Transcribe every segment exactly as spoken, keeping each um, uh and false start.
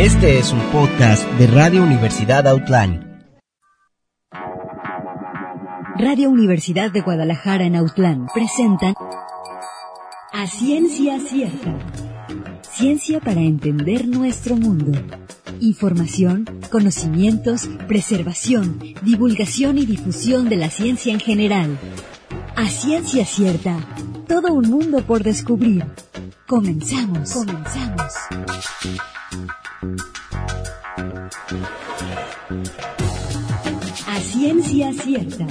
Este es un podcast de Radio Universidad Autlán. Radio Universidad de Guadalajara en Autlán presentan A Ciencia Cierta. Ciencia para entender nuestro mundo. Información, conocimientos, preservación, divulgación y difusión de la ciencia en general. A Ciencia Cierta. Todo un mundo por descubrir. Comenzamos. Comenzamos. A Ciencia Cierta.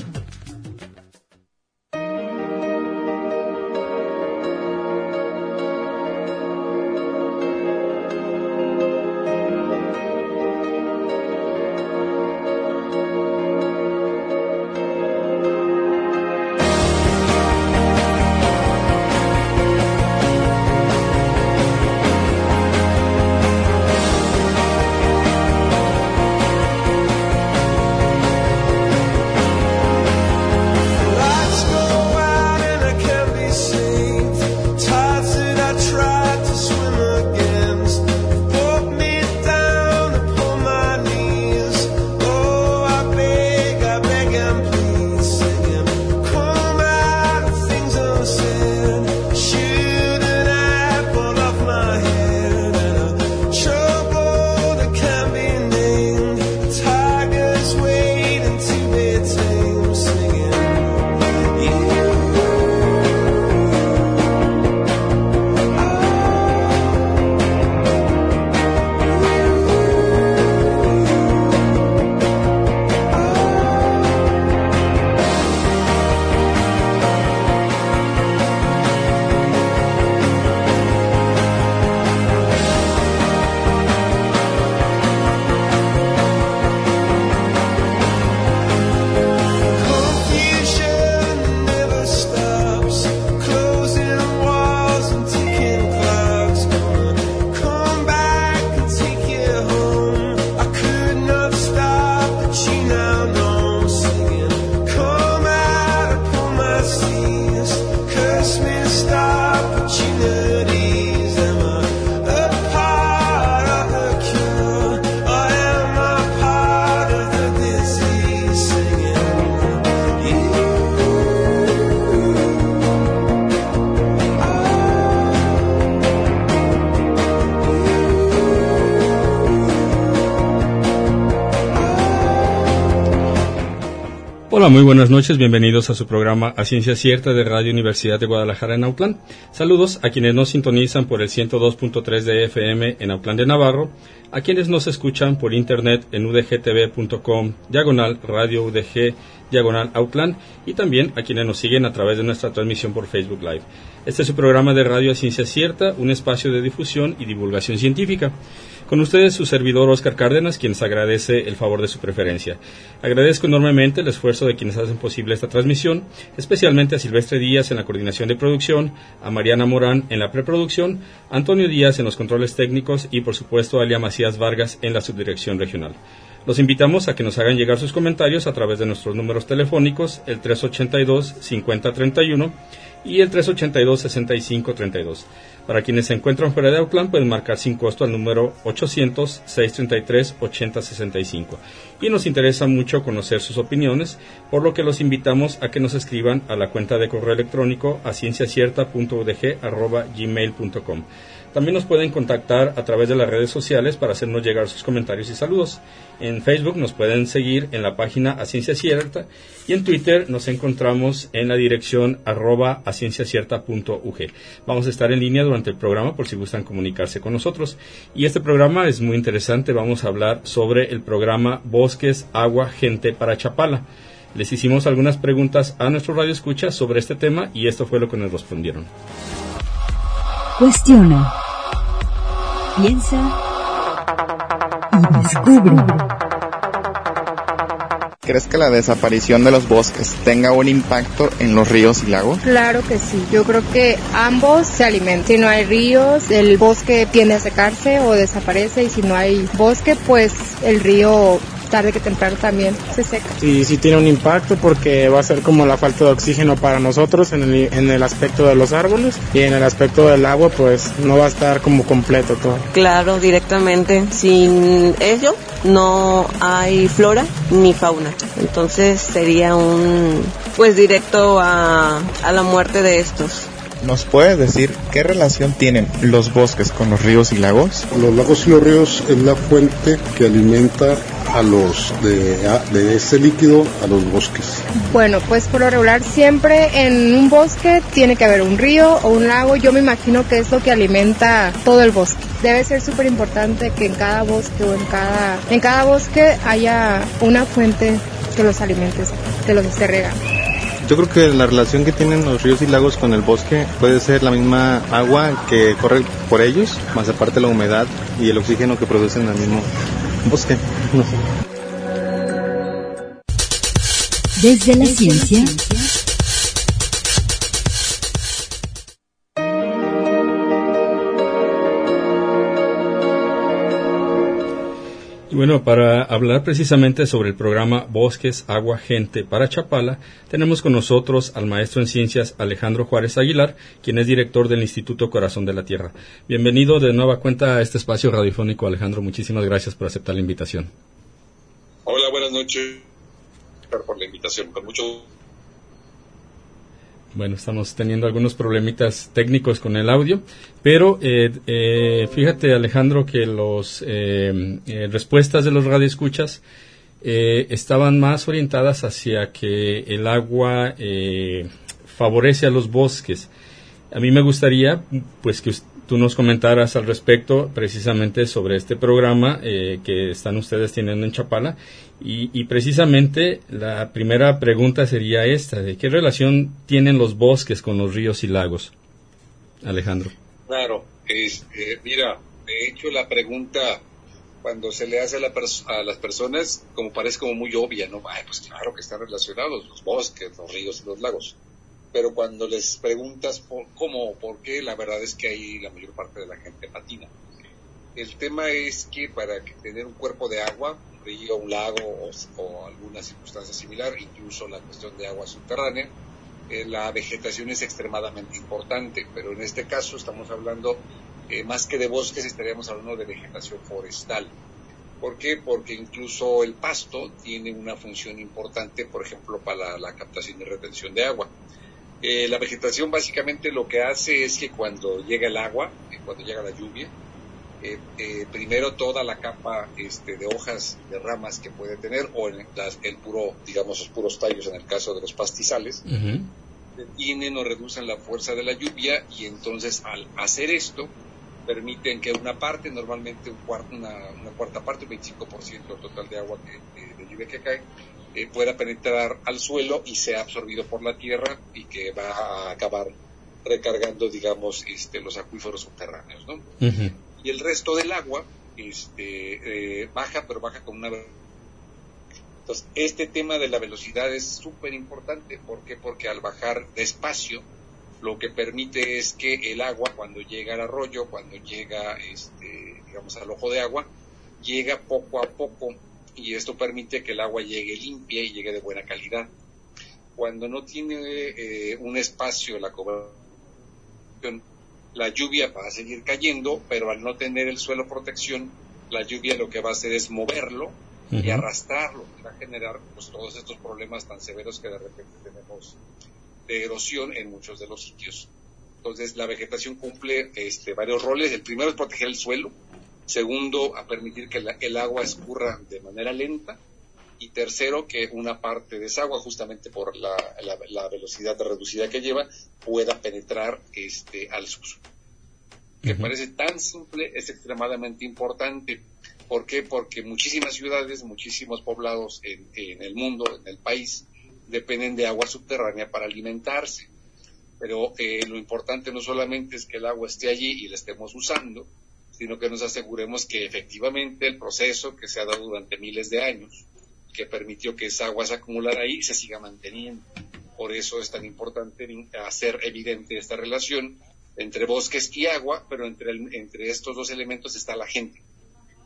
Hola, muy buenas noches, bienvenidos a su programa A Ciencia Cierta de Radio Universidad de Guadalajara en Autlán. Saludos a quienes nos sintonizan por el ciento dos punto tres de F M en Autlán de Navarro, a quienes nos escuchan por internet en udgtv.com, diagonal Radio U D G, diagonal Autlán, y también a quienes nos siguen a través de nuestra transmisión por Facebook Live. Este es su programa de Radio A Ciencia Cierta, un espacio de difusión y divulgación científica. Con ustedes su servidor Oscar Cárdenas, quien les agradece el favor de su preferencia. Agradezco enormemente el esfuerzo de quienes hacen posible esta transmisión, especialmente a Silvestre Díaz en la coordinación de producción, a Mariana Morán en la preproducción, a Antonio Díaz en los controles técnicos y por supuesto a Elia Macías Vargas en la subdirección regional. Los invitamos a que nos hagan llegar sus comentarios a través de nuestros números telefónicos, el tres ochenta y dos, cincuenta treinta y uno y el tres ochenta y dos, sesenta y cinco treinta y dos. Para quienes se encuentran fuera de Autlán, pueden marcar sin costo al número ochocientos, seiscientos treinta y tres, ochenta sesenta y cinco. Y nos interesa mucho conocer sus opiniones, por lo que los invitamos a que nos escriban a la cuenta de correo electrónico a cienciacierta punto u d g arroba gmail punto com. También nos pueden contactar a través de las redes sociales para hacernos llegar sus comentarios y saludos. En Facebook nos pueden seguir en la página A Ciencia Cierta y en Twitter nos encontramos en la dirección arroba a cienciacierta punto u g. Vamos a estar en línea durante el programa por si gustan comunicarse con nosotros. Y este programa es muy interesante. Vamos a hablar sobre el programa Bosques, Agua, Gente para Chapala. Les hicimos algunas preguntas a nuestro radioescucha sobre este tema y esto fue lo que nos respondieron. Cuestiona, piensa y descubre. ¿Crees que la desaparición de los bosques tenga un impacto en los ríos y lagos? Claro que sí. Yo creo que ambos se alimentan. Si no hay ríos, el bosque tiende a secarse o desaparece, y si no hay bosque, pues el río tarde que temprano también se seca. Sí, sí tiene un impacto porque va a ser como la falta de oxígeno para nosotros en el, en el aspecto de los árboles, y en el aspecto del agua pues no va a estar como completo todo. Claro, directamente. Sin ello no hay flora ni fauna. Entonces sería un pues directo a, a la muerte de estos. ¿Nos puedes decir qué relación tienen los bosques con los ríos y lagos? Los lagos y los ríos es la fuente que alimenta a los de, a, de ese líquido a los bosques. Bueno, pues por lo regular siempre en un bosque tiene que haber un río o un lago. Yo me imagino que es lo que alimenta todo el bosque. Debe ser súper importante que en cada bosque o en cada, en cada bosque haya una fuente que los alimente, que los esté regando. Yo creo que la relación que tienen los ríos y lagos con el bosque puede ser la misma agua que corre por ellos, más aparte la humedad y el oxígeno que producen al mismo bosque. Desde la ciencia Y bueno, para hablar precisamente sobre el programa Bosques, Agua, Gente para Chapala, tenemos con nosotros al maestro en ciencias Alejandro Juárez Aguilar, quien es director del Instituto Corazón de la Tierra. Bienvenido de nueva cuenta a este espacio radiofónico, Alejandro. Muchísimas gracias por aceptar la invitación. Hola, buenas noches. Gracias por la invitación, con mucho gusto. Bueno, estamos teniendo algunos problemitas técnicos con el audio, pero eh, eh, fíjate, Alejandro, que las eh, eh, respuestas de los radioescuchas eh, estaban más orientadas hacia que el agua eh, favorece a los bosques. A mí me gustaría, pues, que tú nos comentaras al respecto precisamente sobre este programa eh, que están ustedes teniendo en Chapala. Y, y precisamente la primera pregunta sería esta, ¿de qué relación tienen los bosques con los ríos y lagos? Alejandro. Claro, es, eh, mira, de hecho la pregunta cuando se le hace a, la pers- a las personas como parece como muy obvia, ¿no? Ay, pues claro que están relacionados los bosques, los ríos y los lagos. Pero cuando les preguntas por, cómo o por qué, la verdad es que ahí la mayor parte de la gente patina. El tema es que para tener un cuerpo de agua, un río, un lago o, o alguna circunstancia similar, incluso la cuestión de agua subterránea, eh, la vegetación es extremadamente importante, pero en este caso estamos hablando, eh, más que de bosques, estaríamos hablando de vegetación forestal. ¿Por qué? Porque incluso el pasto tiene una función importante, por ejemplo, para la, la captación y retención de agua. Eh, la vegetación básicamente lo que hace es que cuando llega el agua, eh, cuando llega la lluvia, Eh, eh, primero toda la capa este, de hojas, de ramas que puede tener, o el, las, el puro, digamos, los puros tallos en el caso de los pastizales, uh-huh. detienen o reducen la fuerza de la lluvia, y entonces al hacer esto, permiten que una parte, normalmente un cuarto, una, una cuarta parte, un veinticinco por ciento total de agua que, de, de lluvia que cae, eh, pueda penetrar al suelo y sea absorbido por la tierra, y que va a acabar recargando, digamos, este, los acuíferos subterráneos, ¿no? Uh-huh. Y el resto del agua este, eh, baja, pero baja con una... Entonces, este tema de la velocidad es súper importante. ¿Por qué? Porque al bajar despacio, lo que permite es que el agua, cuando llega al arroyo, cuando llega, este, digamos, al ojo de agua, llega poco a poco, y esto permite que el agua llegue limpia y llegue de buena calidad. Cuando no tiene eh, un espacio la cobertura, la lluvia va a seguir cayendo, pero al no tener el suelo protección, la lluvia lo que va a hacer es moverlo uh-huh. y arrastrarlo, y va a generar pues todos estos problemas tan severos que de repente tenemos de erosión en muchos de los sitios. Entonces la vegetación cumple este, varios roles. El primero es proteger el suelo, segundo a permitir que la, el agua escurra de manera lenta, y tercero que una parte de esa agua, justamente por la, la, la velocidad reducida que lleva, pueda penetrar este, al subsuelo. Que uh-huh. parece tan simple, es extremadamente importante. ¿Por qué? Porque muchísimas ciudades, muchísimos poblados en, en el mundo, en el país, dependen de agua subterránea para alimentarse. Pero eh, lo importante no solamente es que el agua esté allí y la estemos usando, sino que nos aseguremos que efectivamente el proceso que se ha dado durante miles de años, que permitió que esa agua se acumulara ahí, se siga manteniendo. Por eso es tan importante hacer evidente esta relación entre bosques y agua, pero entre, el, entre estos dos elementos está la gente.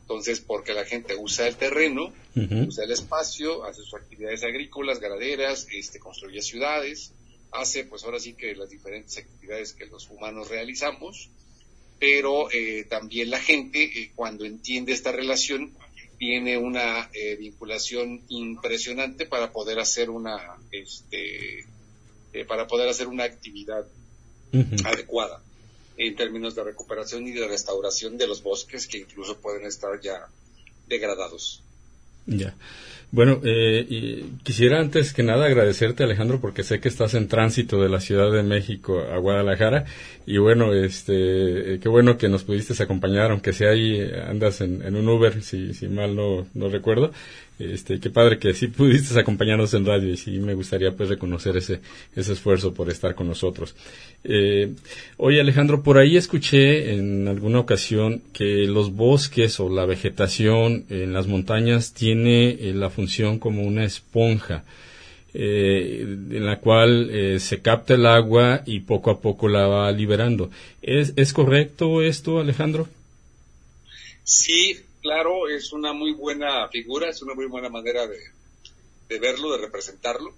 Entonces, porque la gente usa el terreno, uh-huh. usa el espacio, hace sus actividades agrícolas, ganaderas, este, construye ciudades, hace pues ahora sí que las diferentes actividades que los humanos realizamos, pero eh, también la gente eh, cuando entiende esta relación tiene una eh, vinculación impresionante para poder hacer una este eh, para poder hacer una actividad uh-huh. adecuada en términos de recuperación y de restauración de los bosques que incluso pueden estar ya degradados. Ya. Bueno, eh, y quisiera antes que nada agradecerte, Alejandro, porque sé que estás en tránsito de la Ciudad de México a Guadalajara y bueno, este, eh, qué bueno que nos pudiste acompañar, aunque sea ahí eh, andas en, en un Uber, si, si mal no, no recuerdo. Este, qué padre que sí pudiste acompañarnos en radio y sí me gustaría pues reconocer ese ese esfuerzo por estar con nosotros. Eh, oye Alejandro, por ahí escuché en alguna ocasión que los bosques o la vegetación en las montañas tiene eh, la función como una esponja eh, en la cual eh, se capta el agua y poco a poco la va liberando. ¿Es, es correcto esto, Alejandro? Sí. Claro, es una muy buena figura, es una muy buena manera de, de verlo, de representarlo.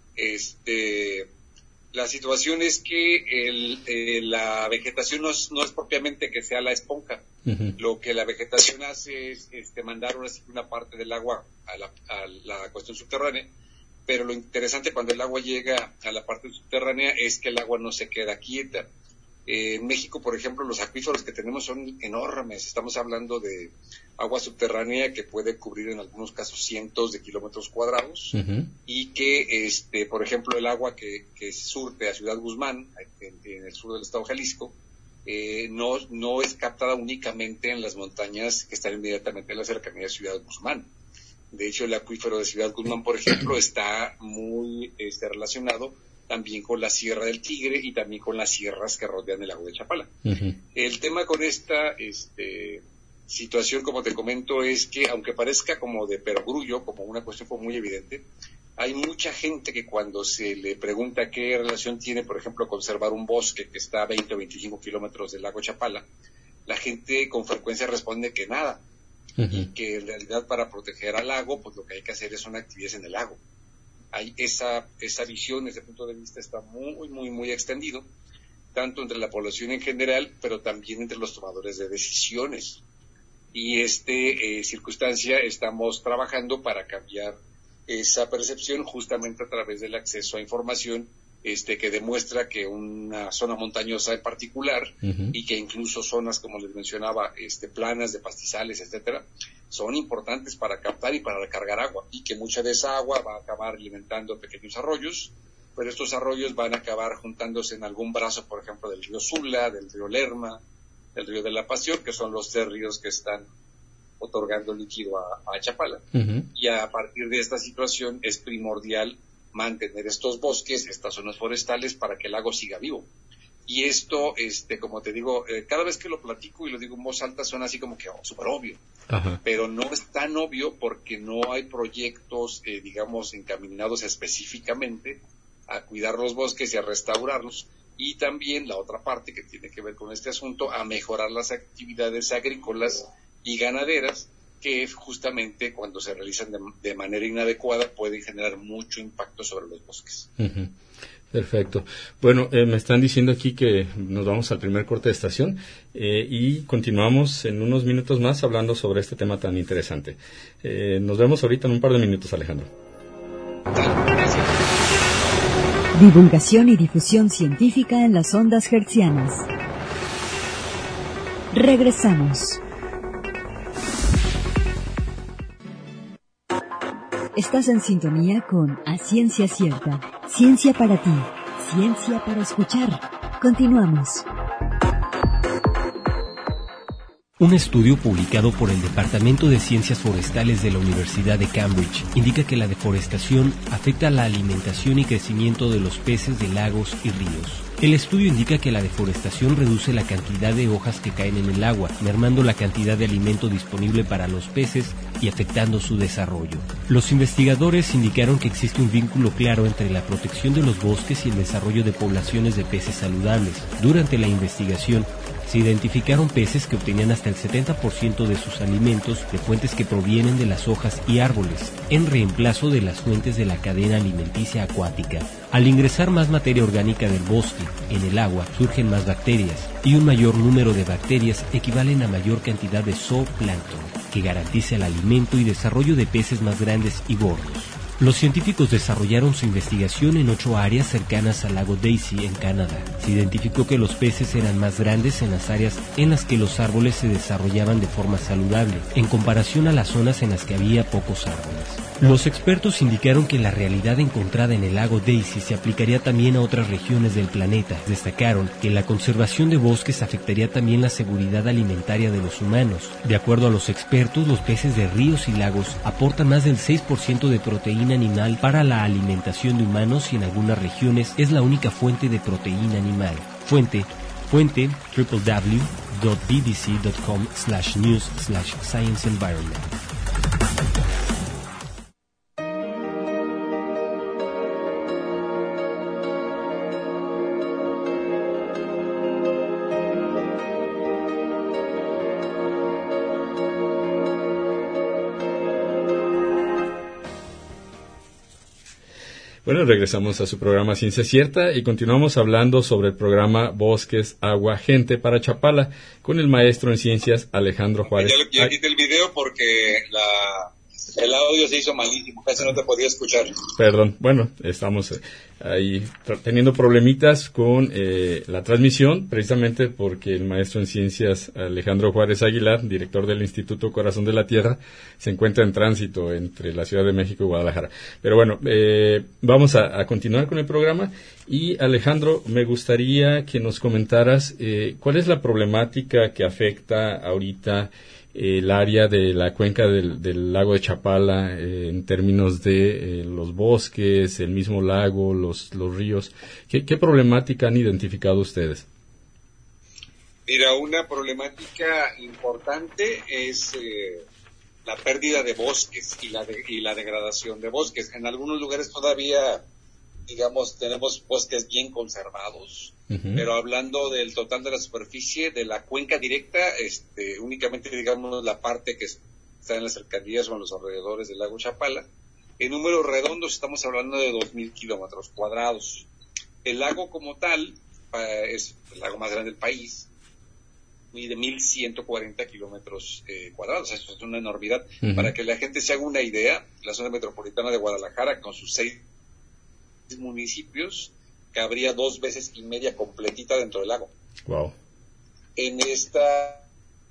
Este, la situación es que el, eh, la vegetación no es, no es propiamente que sea la esponja. Uh-huh. Lo que la vegetación hace es este, mandar una, una parte del agua a la, a la cuestión subterránea, pero lo interesante cuando el agua llega a la parte subterránea es que el agua no se queda quieta. Eh, en México, por ejemplo, los acuíferos que tenemos son enormes. Estamos hablando de agua subterránea que puede cubrir en algunos casos cientos de kilómetros cuadrados uh-huh. y que, este, por ejemplo, el agua que, que surte a Ciudad Guzmán, en, en el sur del estado de Jalisco, eh, no, no es captada únicamente en las montañas que están inmediatamente en la cercanía de Ciudad Guzmán. De hecho, el acuífero de Ciudad Guzmán, por ejemplo, está muy este, relacionado también con la Sierra del Tigre y también con las sierras que rodean el lago de Chapala. Uh-huh. El tema con esta este, situación, como te comento, es que aunque parezca como de perogrullo, como una cuestión muy evidente, hay mucha gente que cuando se le pregunta qué relación tiene, por ejemplo, conservar un bosque que está a veinte o veinticinco kilómetros del lago Chapala, la gente con frecuencia responde que nada, uh-huh. y que en realidad para proteger al lago, pues lo que hay que hacer es una actividad en el lago. Hay esa, esa visión, ese punto de vista está muy, muy, muy extendido, tanto entre la población en general, pero también entre los tomadores de decisiones. Y este eh, circunstancia estamos trabajando para cambiar esa percepción justamente a través del acceso a información este que demuestra que una zona montañosa en particular uh-huh. y que incluso zonas, como les mencionaba, este planas de pastizales, etcétera, son importantes para captar y para recargar agua, y que mucha de esa agua va a acabar alimentando pequeños arroyos, pero estos arroyos van a acabar juntándose en algún brazo, por ejemplo, del río Sula, del río Lerma, del río de la Pasión, que son los tres ríos que están otorgando líquido a, a Chapala. Uh-huh. Y a partir de esta situación es primordial mantener estos bosques, estas zonas forestales, para que el lago siga vivo. Y esto, este, como te digo, eh, cada vez que lo platico y lo digo en voz alta suena así como que oh, súper obvio. Ajá. Pero no es tan obvio porque no hay proyectos, eh, digamos, encaminados específicamente a cuidar los bosques y a restaurarlos. Y también la otra parte que tiene que ver con este asunto, a mejorar las actividades agrícolas y ganaderas, que justamente cuando se realizan de, de manera inadecuada pueden generar mucho impacto sobre los bosques. Uh-huh. Perfecto. Bueno, eh, me están diciendo aquí que nos vamos al primer corte de estación eh, y continuamos en unos minutos más hablando sobre este tema tan interesante. Eh, nos vemos ahorita en un par de minutos, Alejandro. Divulgación y difusión científica en las ondas hertzianas. Regresamos. Estás en sintonía con A Ciencia Cierta. Ciencia para ti. Ciencia para escuchar. Continuamos. Un estudio publicado por el Departamento de Ciencias Forestales de la Universidad de Cambridge indica que la deforestación afecta la alimentación y crecimiento de los peces de lagos y ríos. El estudio indica que la deforestación reduce la cantidad de hojas que caen en el agua, mermando la cantidad de alimento disponible para los peces y afectando su desarrollo. Los investigadores indicaron que existe un vínculo claro entre la protección de los bosques y el desarrollo de poblaciones de peces saludables. Durante la investigación, se identificaron peces que obtenían hasta el setenta por ciento de sus alimentos de fuentes que provienen de las hojas y árboles, en reemplazo de las fuentes de la cadena alimenticia acuática. Al ingresar más materia orgánica del bosque en el agua, surgen más bacterias, y un mayor número de bacterias equivalen a mayor cantidad de zooplancton, que garantiza el alimento y desarrollo de peces más grandes y gordos. Los científicos desarrollaron su investigación en ocho áreas cercanas al lago Daisy, en Canadá. Se identificó que los peces eran más grandes en las áreas en las que los árboles se desarrollaban de forma saludable, en comparación a las zonas en las que había pocos árboles. Los expertos indicaron que la realidad encontrada en el lago Daisy se aplicaría también a otras regiones del planeta. Destacaron que la conservación de bosques afectaría también la seguridad alimentaria de los humanos. De acuerdo a los expertos, los peces de ríos y lagos aportan más del seis por ciento de proteína animal para la alimentación de humanos y en algunas regiones es la única fuente de proteína animal. Fuente, fuente doble u doble u doble u punto b b c punto com slash news slash science environment. Bueno, regresamos a su programa Ciencia Cierta y continuamos hablando sobre el programa Bosques, Agua, Gente para Chapala con el maestro en ciencias Alejandro Juárez. Ya, ya quité el video porque la, el audio se hizo malísimo, casi no te podía escuchar. Perdón, bueno, estamos ahí teniendo problemitas con eh, la transmisión, precisamente porque el maestro en ciencias Alejandro Juárez Aguilar, director del Instituto Corazón de la Tierra, se encuentra en tránsito entre la Ciudad de México y Guadalajara. Pero bueno, eh, vamos a, a continuar con el programa y Alejandro, me gustaría que nos comentaras eh, cuál es la problemática que afecta ahorita el área de la cuenca del, del lago de Chapala eh, en términos de eh, los bosques, el mismo lago, los, los ríos. ¿Qué, ¿Qué problemática han identificado ustedes? Mira, una problemática importante es eh, la pérdida de bosques y la, de, y la degradación de bosques. En algunos lugares todavía, digamos, tenemos bosques bien conservados. Uh-huh. Pero hablando del total de la superficie de la cuenca directa, este, únicamente digamos la parte que está en las cercanías o en los alrededores del lago Chapala, en números redondos estamos hablando de dos mil kilómetros cuadrados. El lago como tal eh, es el lago más grande del país, mide mil ciento cuarenta kilómetros eh, cuadrados, eso es una enormidad. Uh-huh. Para que la gente se haga una idea, la zona metropolitana de Guadalajara con sus seis municipios cabría dos veces y media completita dentro del lago. Wow. En esta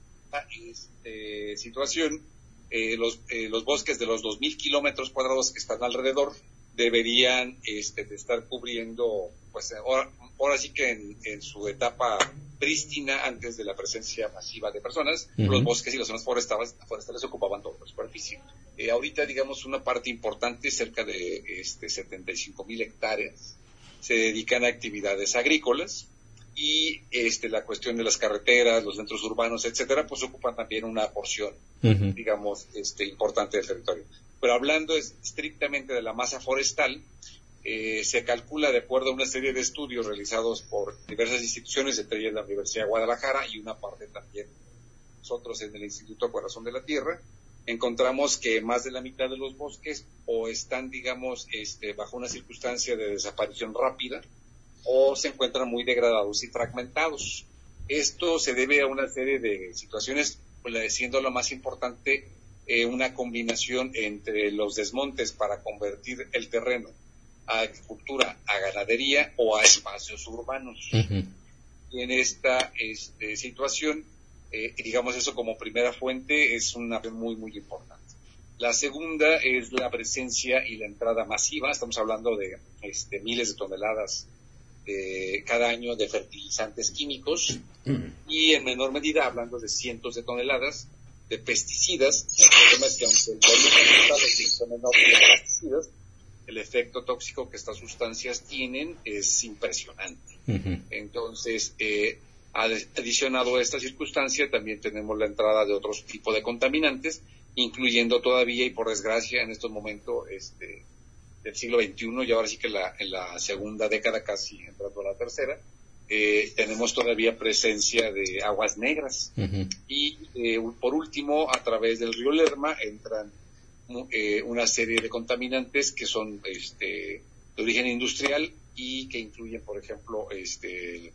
este, situación, eh, los, eh, los bosques de los dos mil kilómetros cuadrados que están alrededor deberían este, de estar cubriendo, pues ahora, ahora sí que en, en su etapa prístina, antes de la presencia masiva de personas, uh-huh. los bosques y las zonas forestales, forestales ocupaban toda la superficie. Eh, ahorita, digamos, una parte importante, cerca de este, setenta y cinco mil hectáreas, se dedican a actividades agrícolas y este, la cuestión de las carreteras, los centros urbanos, etcétera, pues ocupan también una porción, uh-huh. digamos, este, importante del territorio. Pero hablando estrictamente de la masa forestal, eh, se calcula de acuerdo a una serie de estudios realizados por diversas instituciones, entre ellas la Universidad de Guadalajara y una parte también nosotros en el Instituto Corazón de la Tierra, encontramos que más de la mitad de los bosques o están, digamos, este, bajo una circunstancia de desaparición rápida o se encuentran muy degradados y fragmentados. Esto se debe a una serie de situaciones, pues, siendo lo más importante eh, una combinación entre los desmontes para convertir el terreno a agricultura, a ganadería o a espacios urbanos. Uh-huh. Y en esta este, situación, Eh, digamos eso como primera fuente es una muy muy importante. La segunda es la presencia y la entrada masiva, estamos hablando de este, miles de toneladas eh, cada año de fertilizantes químicos mm. y en menor medida hablando de cientos de toneladas de pesticidas. El problema es que aunque el volumen total es menor de pesticidas, el efecto tóxico que estas sustancias tienen es impresionante. Mm-hmm. Entonces, eh, adicionado a esta circunstancia, también tenemos la entrada de otros tipos de contaminantes, incluyendo todavía y por desgracia en estos momentos este, del siglo veintiuno, y ahora sí que la, en la segunda década, casi entrando a la tercera, eh, tenemos todavía presencia de aguas negras. Uh-huh. Y eh, por último, a través del río Lerma entran eh, una serie de contaminantes que son este, de origen industrial y que incluyen, por ejemplo, este,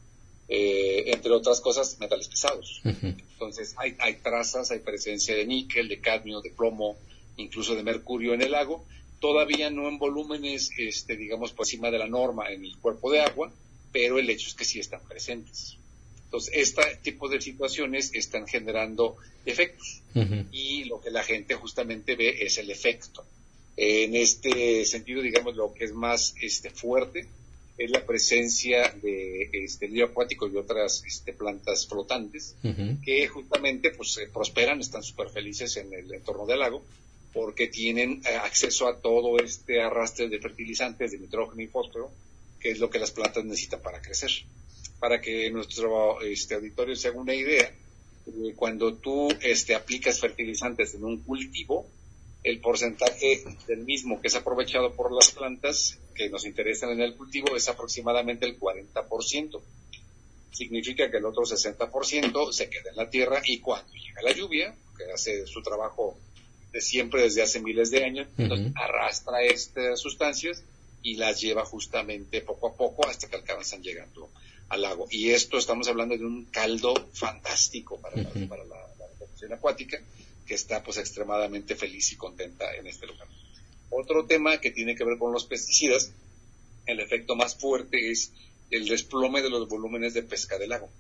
eh, entre otras cosas, metales pesados. Uh-huh. Entonces, hay, hay trazas, hay presencia de níquel, de cadmio, de plomo, incluso de mercurio en el lago, todavía no en volúmenes, este, digamos, por encima de la norma en el cuerpo de agua, pero el hecho es que sí están presentes. Entonces, este tipo de situaciones están generando efectos, uh-huh. y lo que la gente justamente ve es el efecto. En este sentido, digamos, lo que es más este, fuerte es la presencia de este lío acuático y otras este, plantas flotantes, uh-huh. que justamente pues eh, prosperan, están súper felices en el entorno del lago, porque tienen eh, acceso a todo este arrastre de fertilizantes, de nitrógeno y fósforo, que es lo que las plantas necesitan para crecer. Para que nuestro este, auditorio se haga una idea, eh, cuando tú este, aplicas fertilizantes en un cultivo, el porcentaje del mismo que es aprovechado por las plantas que nos interesan en el cultivo es aproximadamente el cuarenta por ciento. Significa que el otro sesenta por ciento se queda en la tierra y cuando llega la lluvia, que hace su trabajo de siempre desde hace miles de años, uh-huh. entonces arrastra estas sustancias y las lleva justamente poco a poco hasta que alcanzan llegando al lago. Y esto estamos hablando de un caldo fantástico para, uh-huh. la, para la, la vegetación acuática, que está pues extremadamente feliz y contenta en este lugar. Otro tema que tiene que ver con los pesticidas, el efecto más fuerte es el desplome de los volúmenes de pesca del lago.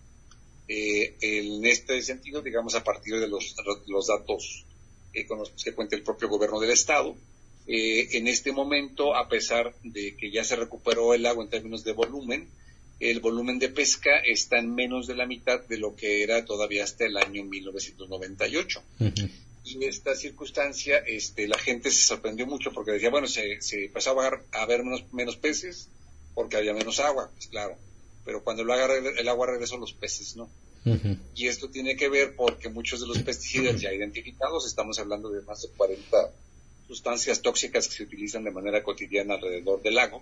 Eh, en este sentido, digamos, a partir de los, los datos eh, con los que cuenta el propio gobierno del estado, eh, en este momento, a pesar de que ya se recuperó el lago en términos de volumen, el volumen de pesca está en menos de la mitad de lo que era todavía hasta el año mil novecientos noventa y ocho. Uh-huh. Y en esta circunstancia, este, la gente se sorprendió mucho porque decía, bueno, se, se empezaba a haber menos, menos peces porque había menos agua, pues claro. Pero cuando el agua, el agua regresó, los peces no. Uh-huh. Y esto tiene que ver porque muchos de los pesticidas ya identificados, estamos hablando de más de cuarenta sustancias tóxicas que se utilizan de manera cotidiana alrededor del lago.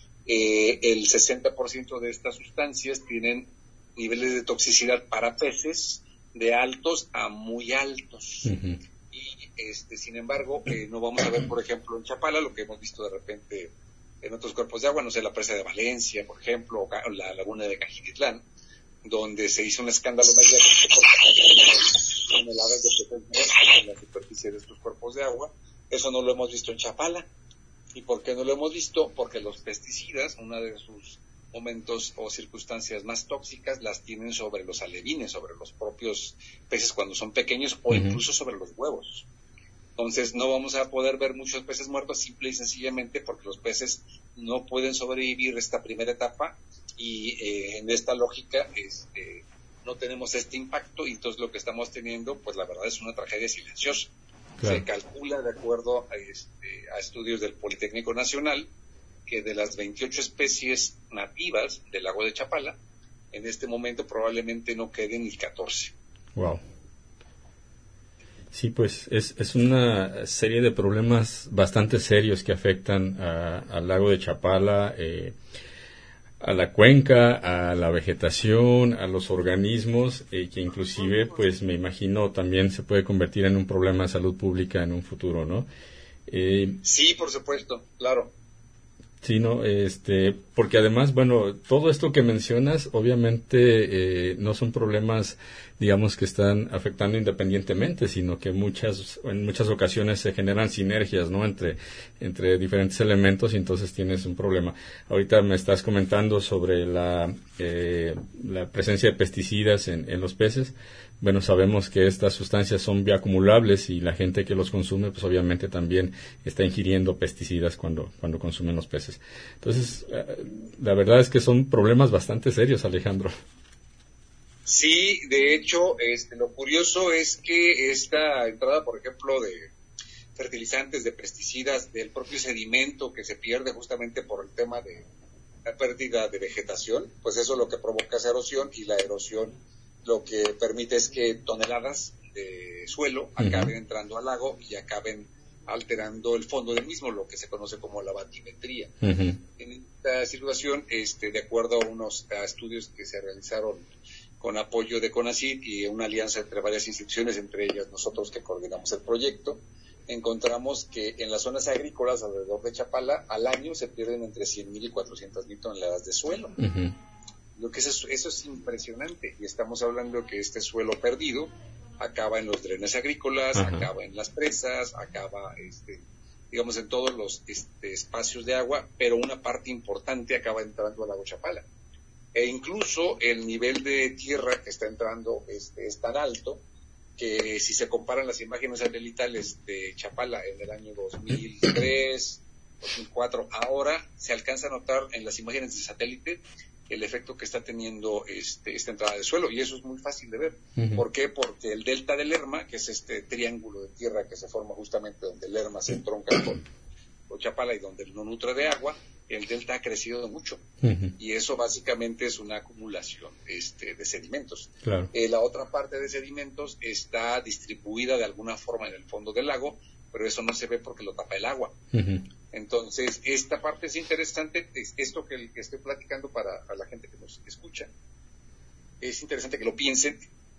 Eh, el sesenta por ciento de estas sustancias tienen niveles de toxicidad para peces de altos a muy altos. Uh-huh. Y este, sin embargo, eh, no vamos a ver, por ejemplo, en Chapala, lo que hemos visto de repente en otros cuerpos de agua, no sé, la presa de Valencia, por ejemplo, o la laguna de Cajititlán, donde se hizo un escándalo mediático por toneladas de peces en la superficie de estos cuerpos de agua. Eso no lo hemos visto en Chapala. ¿Y por qué no lo hemos visto? Porque los pesticidas, una de sus momentos o circunstancias más tóxicas, las tienen sobre los alevines, sobre los propios peces cuando son pequeños, o uh-huh. incluso sobre los huevos. Entonces no vamos a poder ver muchos peces muertos simple y sencillamente porque los peces no pueden sobrevivir esta primera etapa y eh, en esta lógica este, no tenemos este impacto, y entonces lo que estamos teniendo, pues la verdad es una tragedia silenciosa. Claro. Se calcula, de acuerdo a, este, a estudios del Politécnico Nacional, que de las veintiocho especies nativas del lago de Chapala, en este momento probablemente no queden ni catorce. Wow. Sí, pues es, es una serie de problemas bastante serios que afectan a, al lago de Chapala, eh, a la cuenca, a la vegetación, a los organismos, eh, que inclusive, pues me imagino, también se puede convertir en un problema de salud pública en un futuro, ¿no? Eh, sí, por supuesto, claro. Sí, no, este, porque además, bueno, todo esto que mencionas, obviamente, eh, no son problemas, digamos, que están afectando independientemente, sino que muchas, en muchas ocasiones se generan sinergias, ¿no? Entre, entre diferentes elementos, y entonces tienes un problema. Ahorita me estás comentando sobre la, eh, la presencia de pesticidas en, en los peces. Bueno, sabemos que estas sustancias son bioacumulables y la gente que los consume, pues obviamente también está ingiriendo pesticidas cuando, cuando consumen los peces. Entonces, la verdad es que son problemas bastante serios, Alejandro. Sí, de hecho, este, lo curioso es que esta entrada, por ejemplo, de fertilizantes, de pesticidas, del propio sedimento que se pierde justamente por el tema de la pérdida de vegetación, pues eso lo que provoca es erosión, y la erosión lo que permite es que toneladas de suelo acaben uh-huh. entrando al lago y acaben alterando el fondo del mismo, lo que se conoce como la batimetría. Uh-huh. En esta situación, este, de acuerdo a unos a estudios que se realizaron con apoyo de CONACYT y una alianza entre varias instituciones, entre ellas nosotros que coordinamos el proyecto, encontramos que en las zonas agrícolas alrededor de Chapala al año se pierden entre cien mil y cuatrocientas mil toneladas de suelo. Uh-huh. Lo que es, eso es impresionante, y estamos hablando que este suelo perdido acaba en los drenes agrícolas, uh-huh. acaba en las presas, acaba, este, digamos, en todos los este, espacios de agua, pero una parte importante acaba entrando al lago Chapala. E incluso el nivel de tierra que está entrando este, es tan alto que si se comparan las imágenes satelitales de Chapala en el año dos mil tres, dos mil cuatro, ahora se alcanza a notar en las imágenes de satélite el efecto que está teniendo este, esta entrada de suelo, y eso es muy fácil de ver. Uh-huh. ¿Por qué? Porque el delta del Lerma, que es este triángulo de tierra que se forma justamente donde el Lerma se entronca con, con Chapala y donde no nutre de agua, el delta ha crecido mucho. Uh-huh. Y eso básicamente es una acumulación este, de sedimentos. Claro. Eh, la otra parte de sedimentos está distribuida de alguna forma en el fondo del lago, pero eso no se ve porque lo tapa el agua. Uh-huh. Entonces, esta parte es interesante, es esto que, que estoy platicando para a la gente que nos escucha, es interesante que lo piensen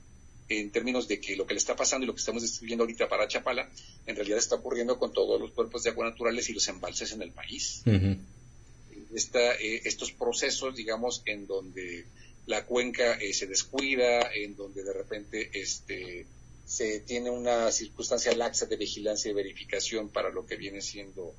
en términos de que lo que le está pasando y lo que estamos describiendo ahorita para Chapala, en realidad está ocurriendo con todos los cuerpos de agua naturales y los embalses en el país. Uh-huh. Esta, eh, estos procesos, digamos, en donde la cuenca eh, se descuida, en donde de repente este se tiene una circunstancia laxa de vigilancia y verificación para lo que viene siendo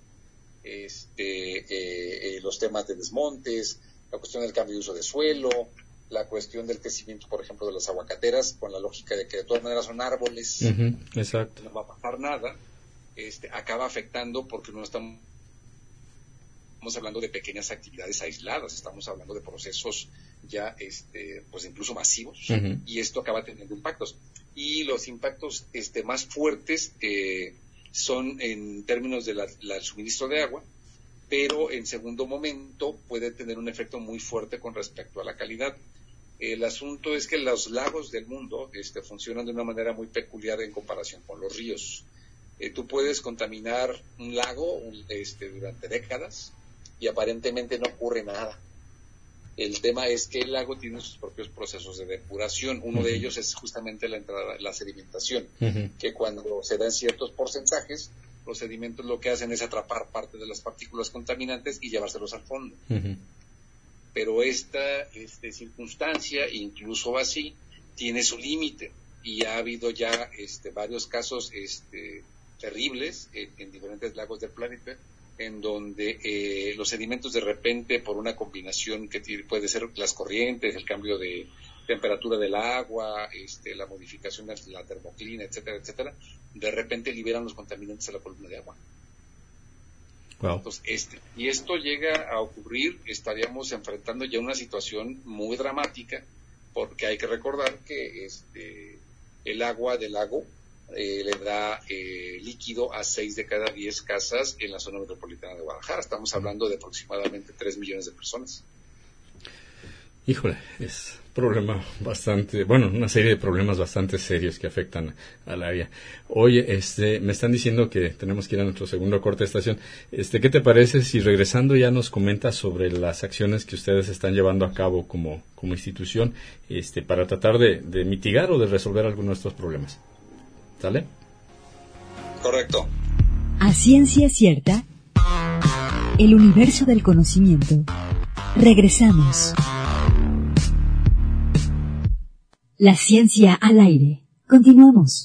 este eh, eh, los temas de desmontes, la cuestión del cambio de uso de suelo, la cuestión del crecimiento, por ejemplo, de las aguacateras, con la lógica de que de todas maneras son árboles, uh-huh. Exacto. No va a pasar nada, este acaba afectando porque no estamos Estamos hablando de pequeñas actividades aisladas, estamos hablando de procesos ya, este, pues incluso masivos, uh-huh. y esto acaba teniendo impactos. Y los impactos este, más fuertes eh, son en términos del suministro de agua, pero en segundo momento puede tener un efecto muy fuerte con respecto a la calidad. El asunto es que los lagos del mundo este, funcionan de una manera muy peculiar en comparación con los ríos. Eh, tú puedes contaminar un lago un, este, durante décadas, y aparentemente no ocurre nada. El tema es que el lago tiene sus propios procesos de depuración. Uno uh-huh. de ellos es justamente la entrada, la sedimentación, uh-huh. que cuando se dan ciertos porcentajes, los sedimentos lo que hacen es atrapar parte de las partículas contaminantes y llevárselos al fondo. Uh-huh. Pero esta este, circunstancia, incluso así, tiene su límite, y ha habido ya este, varios casos este, terribles en, en diferentes lagos del planeta, en donde eh, los sedimentos de repente, por una combinación que tiene, puede ser las corrientes, el cambio de temperatura del agua, este, la modificación de la termoclina, etcétera, etcétera, de repente liberan los contaminantes a la columna de agua. Wow. Entonces, este, y esto llega a ocurrir, estaríamos enfrentando ya una situación muy dramática, porque hay que recordar que este, el agua del lago Eh, le da eh, líquido a seis de cada diez casas en la zona metropolitana de Guadalajara. Estamos hablando de aproximadamente tres millones de personas. Híjole, es un problema bastante, bueno, una serie de problemas bastante serios que afectan al área. Oye, este, me están diciendo que tenemos que ir a nuestro segundo corte de estación. Este, ¿qué te parece si regresando ya nos comentas sobre las acciones que ustedes están llevando a cabo como, como institución, este, para tratar de, de mitigar o de resolver algunos de estos problemas? ¿Sale? Correcto. A ciencia cierta, el universo del conocimiento. Regresamos. La ciencia al aire. Continuamos.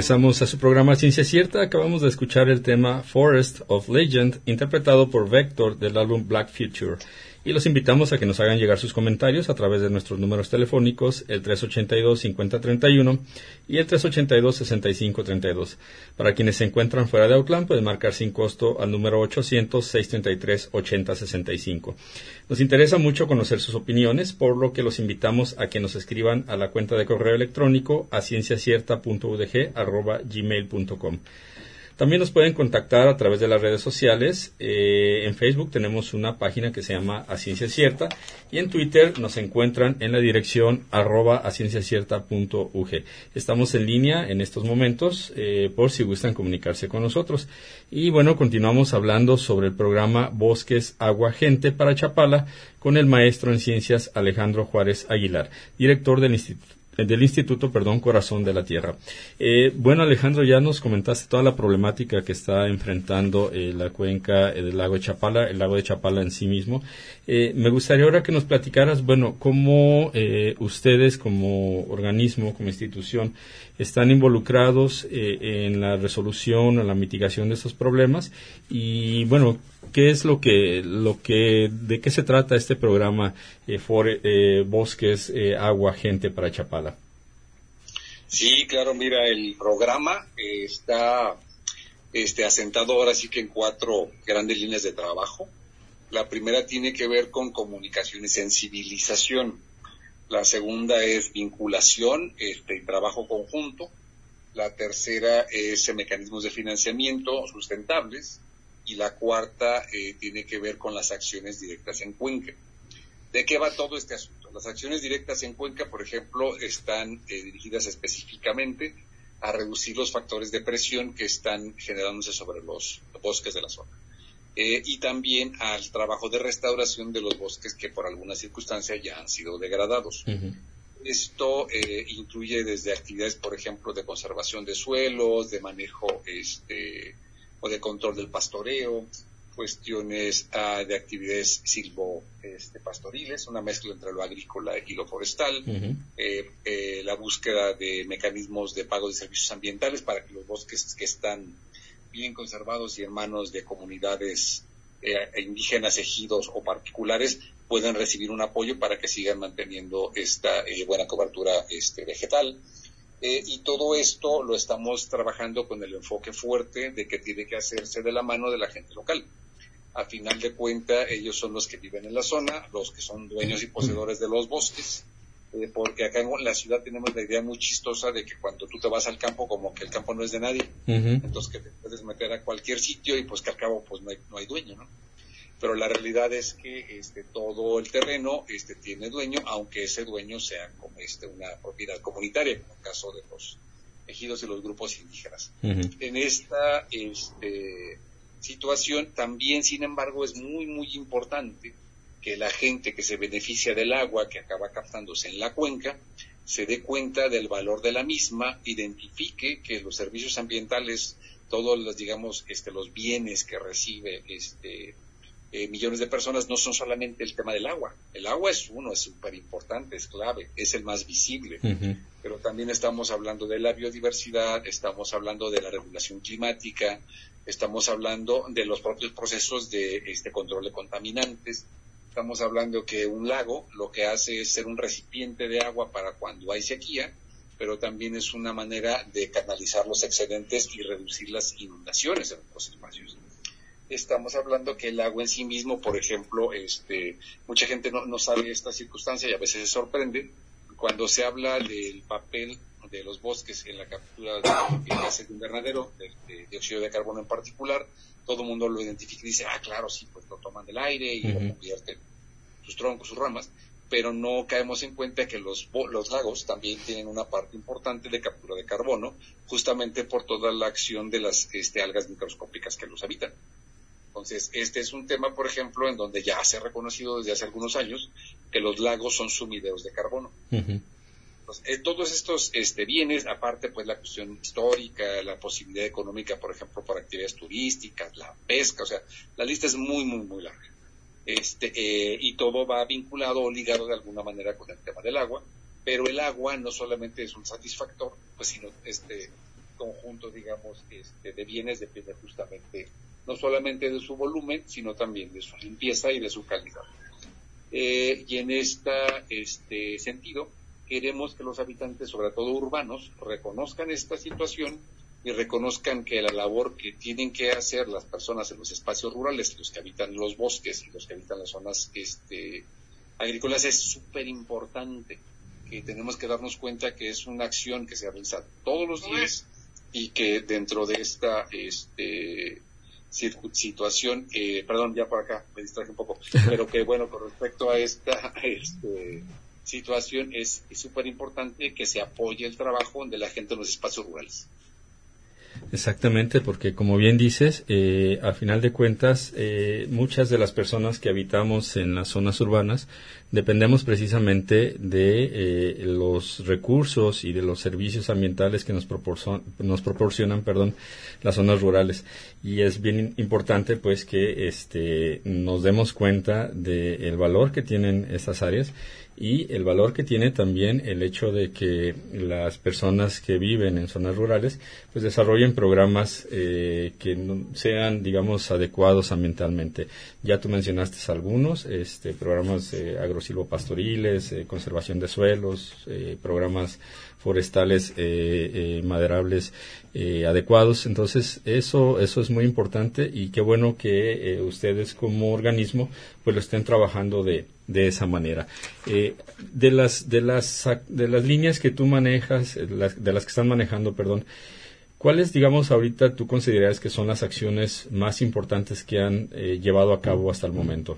regresamos a su programa Ciencia Cierta. Acabamos de escuchar el tema Forest of Legend, interpretado por Vector del álbum Black Future. Y los invitamos a que nos hagan llegar sus comentarios a través de nuestros números telefónicos, el tres ochenta y dos, cincuenta treinta y uno y el tres ochenta y dos, sesenta y cinco treinta y dos. Para quienes se encuentran fuera de Autlán, pueden marcar sin costo al número ochocientos, seiscientos treinta y tres, ochenta sesenta y cinco. Nos interesa mucho conocer sus opiniones, por lo que los invitamos a que nos escriban a la cuenta de correo electrónico a cienciacierta punto u d g arroba gmail punto com. También nos pueden contactar a través de las redes sociales. Eh, en Facebook tenemos una página que se llama A Ciencia Cierta y en Twitter nos encuentran en la dirección arroba a cienciacierta punto u g. Estamos en línea en estos momentos eh, por si gustan comunicarse con nosotros. Y bueno, continuamos hablando sobre el programa Bosques, Agua, Gente para Chapala con el maestro en ciencias Alejandro Juárez Aguilar, director del Instituto. del Instituto, perdón, Corazón de la Tierra. Eh, bueno, Alejandro, ya nos comentaste toda la problemática que está enfrentando eh, la cuenca eh, del lago de Chapala, el lago de Chapala en sí mismo. Eh, me gustaría ahora que nos platicaras, bueno, cómo eh, ustedes como organismo, como institución, están involucrados eh, en la resolución o la mitigación de estos problemas y, bueno, ¿qué es lo que, lo que, de qué se trata este programa eh, for, eh, Bosques, eh, Agua, Gente para Chapala? Sí, claro, mira, el programa eh, está este, asentado ahora sí que en cuatro grandes líneas de trabajo. La primera tiene que ver con comunicación y sensibilización. La segunda es vinculación este, y trabajo conjunto. La tercera es eh, mecanismos de financiamiento sustentables. Y la cuarta eh, tiene que ver con las acciones directas en Cuenca. ¿De qué va todo este asunto? Las acciones directas en Cuenca, por ejemplo, están eh, dirigidas específicamente a reducir los factores de presión que están generándose sobre los bosques de la zona. Eh, y también al trabajo de restauración de los bosques que por alguna circunstancia ya han sido degradados. Uh-huh. Esto eh, incluye desde actividades, por ejemplo, de conservación de suelos, de manejo este o de control del pastoreo, cuestiones uh, de actividades silvo este, pastoriles, una mezcla entre lo agrícola y lo forestal, uh-huh. eh, eh, la búsqueda de mecanismos de pago de servicios ambientales para que los bosques que están bien conservados y en manos de comunidades eh, indígenas, ejidos o particulares puedan recibir un apoyo para que sigan manteniendo esta eh, buena cobertura este, vegetal. Eh, y todo esto lo estamos trabajando con el enfoque fuerte de que tiene que hacerse de la mano de la gente local. A final de cuentas, ellos son los que viven en la zona, los que son dueños y poseedores de los bosques, eh, porque acá en la ciudad tenemos la idea muy chistosa de que cuando tú te vas al campo, como que el campo no es de nadie, uh-huh. entonces que te puedes meter a cualquier sitio y pues que al cabo pues no hay, no hay dueño, ¿no? Pero la realidad es que este, todo el terreno este, tiene dueño, aunque ese dueño sea como este, una propiedad comunitaria, como el caso de los ejidos y los grupos indígenas. Uh-huh. En esta este, situación también, sin embargo, es muy, muy importante que la gente que se beneficia del agua que acaba captándose en la cuenca se dé cuenta del valor de la misma, identifique que los servicios ambientales, todos los, digamos, este, los bienes que recibe este Eh, millones de personas no son solamente el tema del agua. El agua es uno, es súper importante, es clave, es el más visible. Uh-huh. Pero también estamos hablando de la biodiversidad, estamos hablando de la regulación climática, estamos hablando de los propios procesos de este control de contaminantes. Estamos hablando que un lago lo que hace es ser un recipiente de agua para cuando hay sequía, pero también es una manera de canalizar los excedentes y reducir las inundaciones en los espacios. Estamos hablando que el agua en sí mismo, por ejemplo, este, mucha gente no, no sabe esta circunstancia y a veces se sorprende cuando se habla del papel de los bosques en la captura de gases de invernadero, de, de dióxido de carbono en particular. Todo el mundo lo identifica y dice, ah, claro, sí, pues lo toman del aire y uh-huh. lo convierten sus troncos, sus ramas, pero no caemos en cuenta que los, los lagos también tienen una parte importante de captura de carbono, justamente por toda la acción de las este, algas microscópicas que los habitan. Entonces, este es un tema, por ejemplo, en donde ya se ha reconocido desde hace algunos años que los lagos son sumideros de carbono. Uh-huh. Entonces, eh, todos estos este, bienes, aparte, pues la cuestión histórica, la posibilidad económica, por ejemplo, por actividades turísticas, la pesca, o sea, la lista es muy, muy, muy larga. Este, eh, y todo va vinculado o ligado de alguna manera con el tema del agua, pero el agua no solamente es un satisfactor, pues, sino este conjunto, digamos, este, de bienes depende justamente no solamente de su volumen, sino también de su limpieza y de su calidad. Eh, y en esta, este sentido, queremos que los habitantes, sobre todo urbanos, reconozcan esta situación y reconozcan que la labor que tienen que hacer las personas en los espacios rurales, los que habitan los bosques y los que habitan las zonas este, agrícolas, es súper importante, que tenemos que darnos cuenta que es una acción que se realiza todos los días y que dentro de esta este, situación, eh, perdón, ya por acá me distraje un poco, pero que bueno, con respecto a esta este, situación es súper importante que se apoye el trabajo de la gente en los espacios rurales. Exactamente, porque como bien dices, eh, a final de cuentas, eh, muchas de las personas que habitamos en las zonas urbanas dependemos precisamente de eh, los recursos y de los servicios ambientales que nos, proporcion, nos proporcionan, perdón, las zonas rurales. Y es bien importante, pues, que este, nos demos cuenta del valor que tienen estas áreas y el valor que tiene también el hecho de que las personas que viven en zonas rurales pues desarrollen programas eh, que no, sean, digamos, adecuados ambientalmente. Ya tú mencionaste algunos, este, programas eh, agrosilvopastoriles, eh, conservación de suelos, eh, programas forestales eh, eh, maderables eh, adecuados. Entonces eso eso es muy importante y qué bueno que eh, ustedes como organismo pues lo estén trabajando de de esa manera. Eh, de las de las de las líneas que tú manejas, las, de las que están manejando, perdón, ¿cuáles, digamos, ahorita tú consideras que son las acciones más importantes que han eh, llevado a cabo hasta el momento?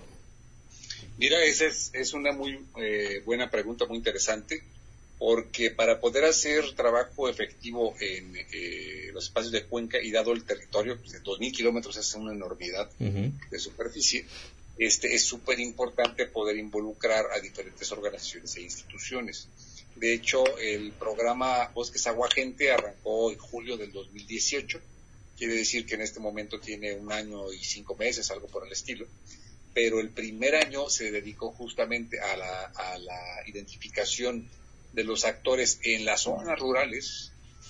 Mira, esa es, es una muy eh, buena pregunta, muy interesante, porque para poder hacer trabajo efectivo en eh, los espacios de cuenca y dado el territorio, pues de dos mil kilómetros es una enormidad uh-huh. de superficie, este es súper importante poder involucrar a diferentes organizaciones e instituciones. De hecho, el programa Bosques Agua Gente arrancó en julio del dos mil dieciocho, quiere decir que en este momento tiene un año y cinco meses, algo por el estilo, pero el primer año se dedicó justamente a la, a la identificación de los actores en las zonas rurales,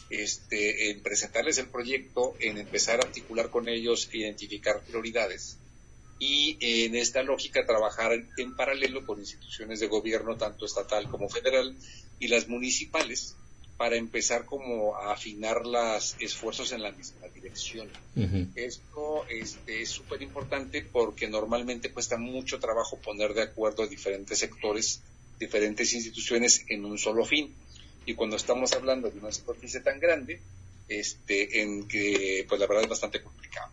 este, en presentarles el proyecto, en empezar a articular con ellos, identificar prioridades y en esta lógica trabajar en, en paralelo con instituciones de gobierno, tanto estatal como federal, y las municipales, para empezar como a afinar los esfuerzos en la misma dirección. Uh-huh. Esto este, es súper importante porque normalmente cuesta mucho trabajo poner de acuerdo a diferentes sectores, diferentes instituciones en un solo fin. Y cuando estamos hablando de una superficie tan grande, este, en que pues la verdad es bastante complicado.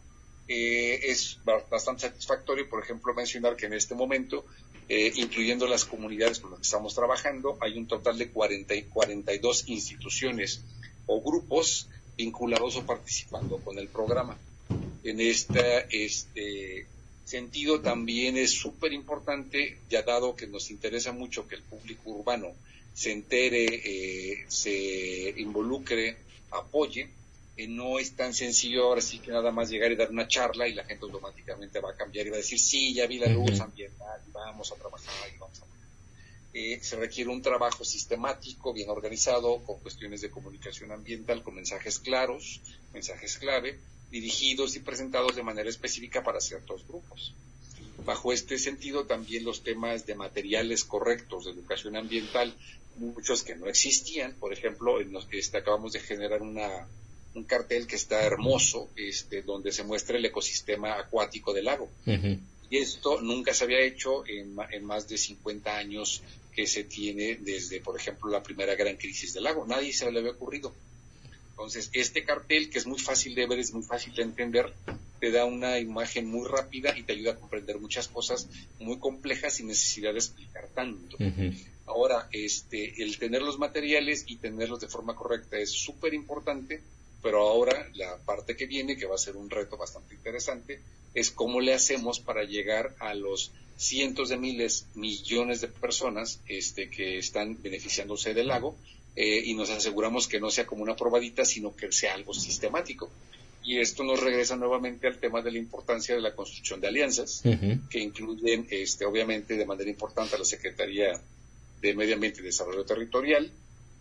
Eh, es bastante satisfactorio, por ejemplo, mencionar que en este momento, eh, incluyendo las comunidades con las que estamos trabajando, hay un total de cuarenta y, cuarenta y dos instituciones o grupos vinculados o participando con el programa. En este, este sentido también es súper importante, ya dado que nos interesa mucho que el público urbano se entere, eh, se involucre, apoye. Eh, no es tan sencillo ahora sí que nada más llegar y dar una charla y la gente automáticamente va a cambiar y va a decir sí, ya vi la luz uh-huh. ambiental, vamos a trabajar y vamos a eh, se requiere un trabajo sistemático, bien organizado, con cuestiones de comunicación ambiental, con mensajes claros, mensajes clave, dirigidos y presentados de manera específica para ciertos grupos. Bajo este sentido, también los temas de materiales correctos de educación ambiental, muchos que no existían, por ejemplo, en los que este, acabamos de generar una un cartel que está hermoso, este, donde se muestra el ecosistema acuático del lago. Uh-huh. Y esto nunca se había hecho en, en más de cincuenta años que se tiene desde, por ejemplo, la primera gran crisis del lago. Nadie se le había ocurrido. Entonces, este cartel, que es muy fácil de ver, es muy fácil de entender, te da una imagen muy rápida y te ayuda a comprender muchas cosas muy complejas sin necesidad de explicar tanto. Uh-huh. Ahora, este, el tener los materiales y tenerlos de forma correcta es súper importante. Pero ahora la parte que viene, que va a ser un reto bastante interesante, es cómo le hacemos para llegar a los cientos de miles, millones de personas este, que están beneficiándose del lago eh, y nos aseguramos que no sea como una probadita, sino que sea algo sistemático. Y esto nos regresa nuevamente al tema de la importancia de la construcción de alianzas, uh-huh. que incluyen, este, obviamente, de manera importante a la Secretaría de Medio Ambiente y Desarrollo Territorial,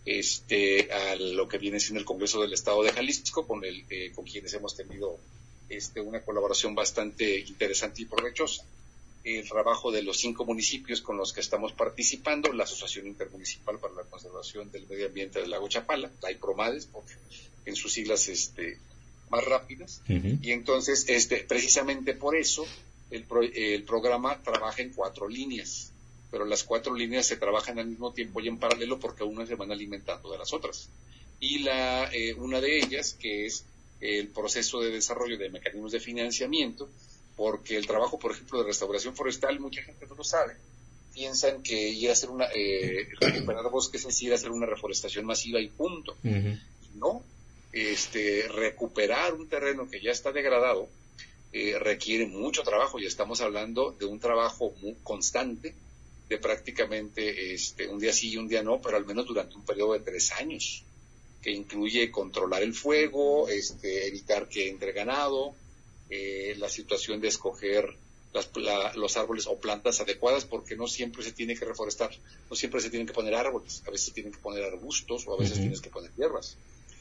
este, a lo que viene siendo el Congreso del Estado de Jalisco, con, el, eh, con quienes hemos tenido este, una colaboración bastante interesante y provechosa. El trabajo de los cinco municipios con los que estamos participando, la Asociación Intermunicipal para la Conservación del Medio Ambiente del Lago Chapala, la IPROMADES, porque en sus siglas este, más rápidas, uh-huh. y entonces este, precisamente por eso el, pro, el programa trabaja en cuatro líneas, pero las cuatro líneas se trabajan al mismo tiempo y en paralelo porque unas se van alimentando de las otras. Y la eh, una de ellas, que es el proceso de desarrollo de mecanismos de financiamiento, porque el trabajo, por ejemplo, de restauración forestal, mucha gente no lo sabe. Piensan que ir a hacer una, eh, recuperar bosques es ir a hacer una reforestación masiva y punto. Uh-huh. No, este, recuperar un terreno que ya está degradado eh, requiere mucho trabajo, y estamos hablando de un trabajo muy constante, de prácticamente este, un día sí y un día no, pero al menos durante un periodo de tres años, que incluye controlar el fuego, este, evitar que entre ganado, Eh, la situación de escoger las, la, los árboles o plantas adecuadas, porque no siempre se tiene que reforestar, no siempre se tienen que poner árboles, a veces se tienen que poner arbustos o a veces uh-huh. tienes que poner hierbas.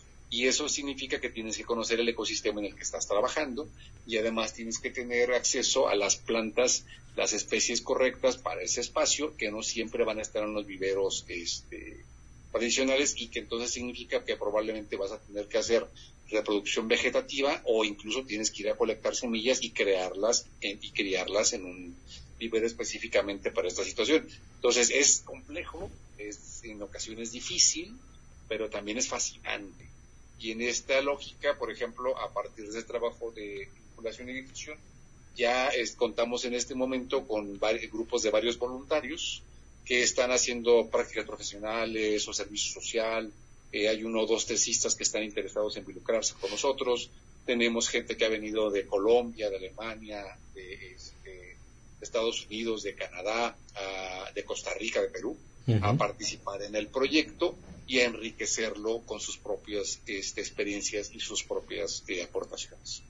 Y eso significa que tienes que conocer el ecosistema en el que estás trabajando, y además tienes que tener acceso a las plantas, las especies correctas para ese espacio, que no siempre van a estar en los viveros este, tradicionales, y que entonces significa que probablemente vas a tener que hacer reproducción vegetativa, o incluso tienes que ir a colectar semillas y crearlas en, y criarlas en un vivero específicamente para esta situación. Entonces es complejo, es en ocasiones difícil, pero también es fascinante. Y en esta lógica, por ejemplo, a partir de ese trabajo de vinculación y difusión, ya es, contamos en este momento con varios, grupos de varios voluntarios que están haciendo prácticas profesionales o servicio social. Eh, hay uno o dos tesistas que están interesados en involucrarse con nosotros. Tenemos gente que ha venido de Colombia, de Alemania, de, este, de Estados Unidos, de Canadá, a, de Costa Rica, de Perú, uh-huh. a participar en el proyecto y a enriquecerlo con sus propias este, experiencias y sus propias eh, aportaciones.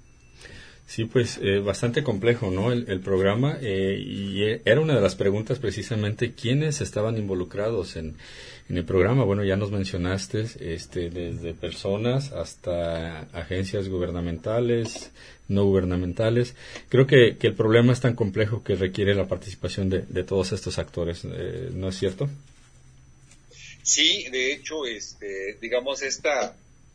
Sí, pues eh, bastante complejo, ¿no? El, el programa, eh, y era una de las preguntas precisamente, ¿quiénes estaban involucrados en, en el programa? Bueno, ya nos mencionaste, este, desde personas hasta agencias gubernamentales, no gubernamentales. Creo que, que el problema es tan complejo que requiere la participación de, de todos estos actores, eh, ¿no es cierto? Sí, de hecho, este, digamos, esta...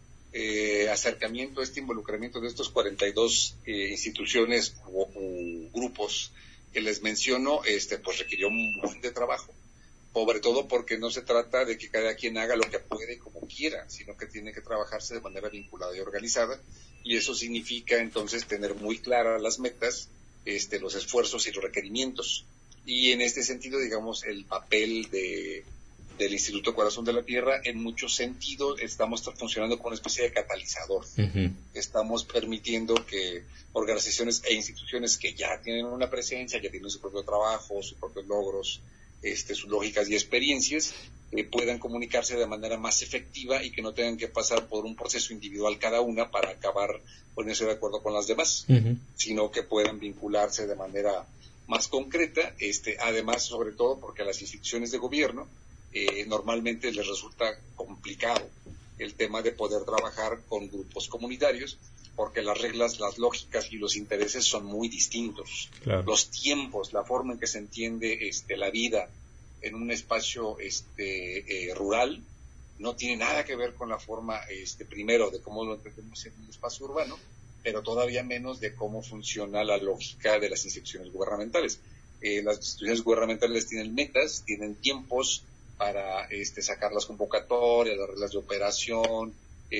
Eh, acercamiento, este involucramiento de estos cuarenta y dos eh, instituciones o, o grupos que les menciono, este, pues requirió un buen de trabajo, sobre todo porque no se trata de que cada quien haga lo que puede y como quiera, sino que tiene que trabajarse de manera vinculada y organizada, y eso significa entonces tener muy claras las metas, este, los esfuerzos y los requerimientos, y en este sentido, digamos, el papel de del Instituto Corazón de la Tierra, en muchos sentidos estamos funcionando como una especie de catalizador. Uh-huh. Estamos permitiendo que organizaciones e instituciones que ya tienen una presencia, ya tienen su propio trabajo, sus propios logros, este, sus lógicas y experiencias, eh, puedan comunicarse de manera más efectiva y que no tengan que pasar por un proceso individual cada una para acabar poniéndose de acuerdo con las demás, uh-huh. sino que puedan vincularse de manera más concreta, este, además, sobre todo porque a las instituciones de gobierno Eh, normalmente les resulta complicado el tema de poder trabajar con grupos comunitarios, porque las reglas, las lógicas y los intereses son muy distintos. Claro. Los tiempos, la forma en que se entiende este, la vida en un espacio este, eh, rural no tiene nada que ver con la forma, este, primero, de cómo lo entendemos en un espacio urbano, pero todavía menos de cómo funciona la lógica de las instituciones gubernamentales. Eh, las instituciones gubernamentales tienen metas, tienen tiempos para este, sacar las convocatorias, las reglas de operación,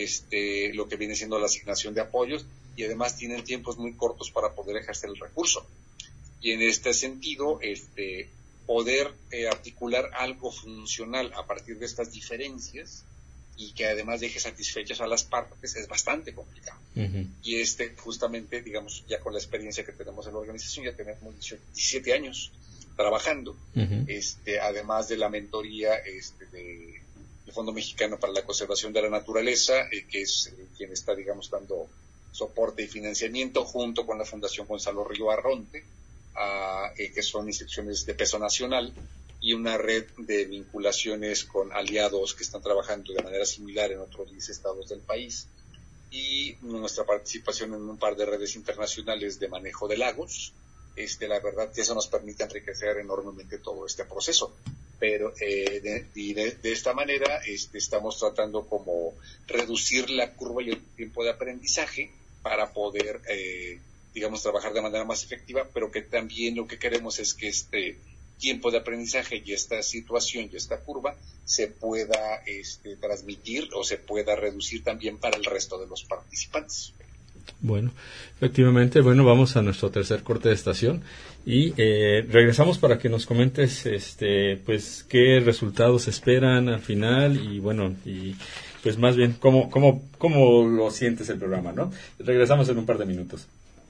este, lo que viene siendo la asignación de apoyos, y además tienen tiempos muy cortos para poder ejercer el recurso. Y en este sentido, este, poder eh, articular algo funcional a partir de estas diferencias y que además deje satisfechas a las partes es bastante complicado. Uh-huh. Y este, justamente, digamos, ya con la experiencia que tenemos en la organización, ya tenemos diecisiete años trabajando, uh-huh. este, además de la mentoría este, de, del Fondo Mexicano para la Conservación de la Naturaleza, eh, que es eh, quien está, digamos, dando soporte y financiamiento, junto con la Fundación Gonzalo Río Arronte, a, eh, que son instituciones de peso nacional, y una red de vinculaciones con aliados que están trabajando de manera similar en otros diez estados del país, y nuestra participación en un par de redes internacionales de manejo de lagos. Este, la verdad que eso nos permite enriquecer enormemente todo este proceso. Pero eh, de, de, de esta manera este, estamos tratando como reducir la curva y el tiempo de aprendizaje para poder, eh, digamos, trabajar de manera más efectiva, pero que también lo que queremos es que este tiempo de aprendizaje y esta situación y esta curva se pueda este, transmitir o se pueda reducir también para el resto de los participantes. Bueno, efectivamente, bueno, vamos a nuestro tercer corte de estación y eh, regresamos para que nos comentes, este, pues, qué resultados esperan al final y bueno, y pues más bien cómo, cómo, cómo lo sientes el programa, ¿no? Regresamos en un par de minutos.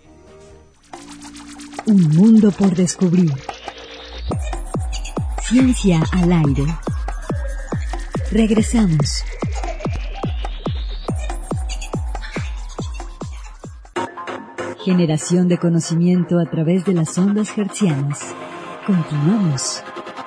Un mundo por descubrir. Ciencia al aire. Regresamos. Generación de conocimiento a través de las ondas hertzianas. Continuamos.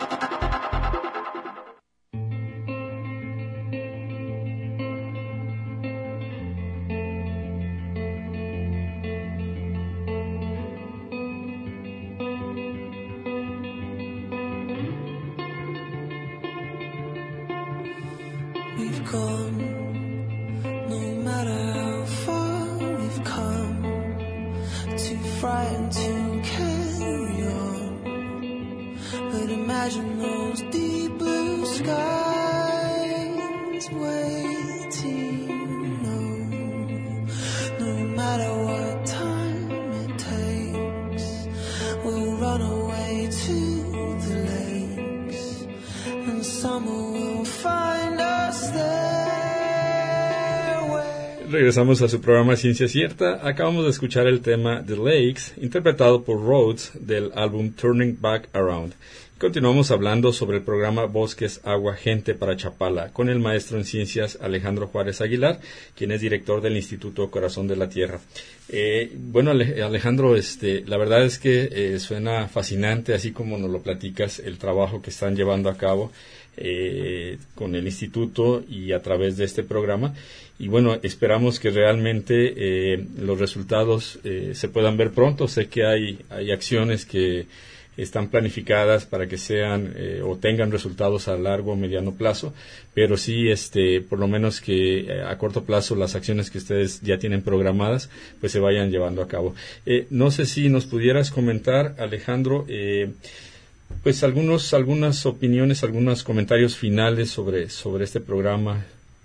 Regresamos a su programa Ciencia Cierta. Acabamos de escuchar el tema The Lakes, interpretado por Rhodes del álbum Turning Back Around. Continuamos hablando sobre el programa Bosques, Agua, Gente para Chapala, con el maestro en ciencias Alejandro Juárez Aguilar, quien es director del Instituto Corazón de la Tierra. Eh, bueno, Alejandro, este, la verdad es que eh, suena fascinante, así como nos lo platicas, el trabajo que están llevando a cabo eh, con el instituto y a través de este programa. Y bueno, esperamos que realmente eh, los resultados eh, se puedan ver pronto. Sé que hay, hay acciones que están planificadas para que sean eh, o tengan resultados a largo o mediano plazo, pero sí, este, por lo menos que eh, a corto plazo las acciones que ustedes ya tienen programadas, pues se vayan llevando a cabo. Eh, no sé si nos pudieras comentar, Alejandro, eh, pues algunos, algunas opiniones, algunos comentarios finales sobre, sobre este programa.